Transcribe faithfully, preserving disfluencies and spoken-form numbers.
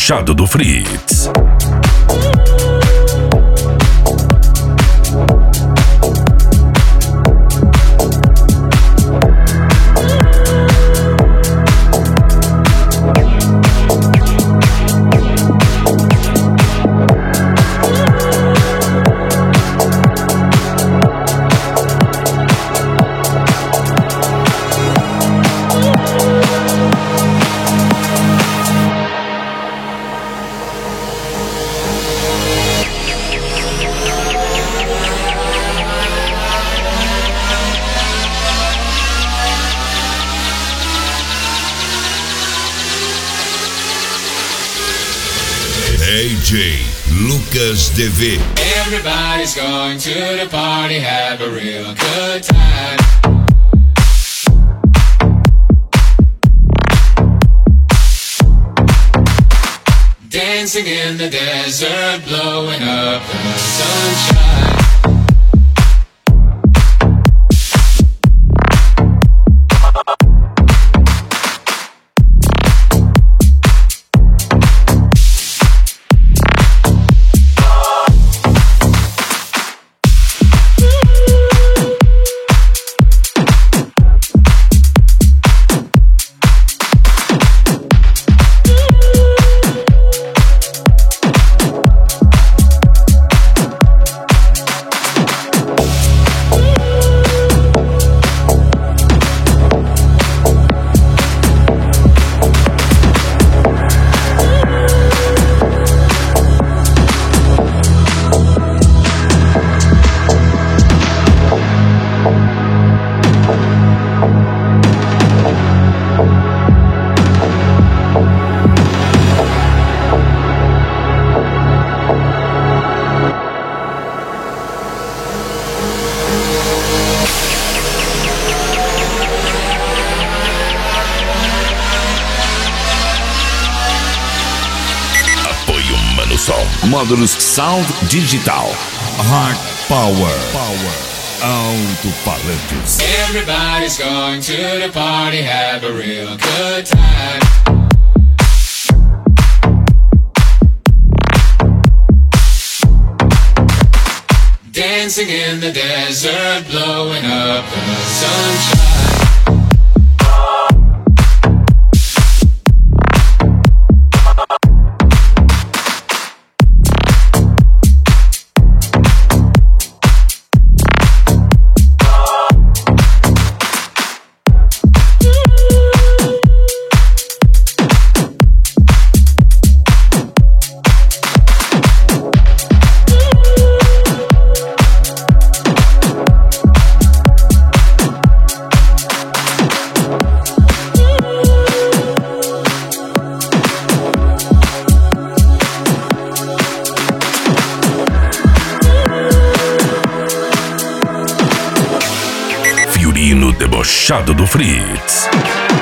debochado do Fritz. D J Lucas D V. Everybody's going to the party, have a real good time. Dancing in the desert, blowing up the sunshine. Módulos Sound Digital. Hard Power. Power. Alto-falantes. Everybody's going to the party, have a real good time. Dancing in the desert, blowing up the sunshine. Debochado do Fritz.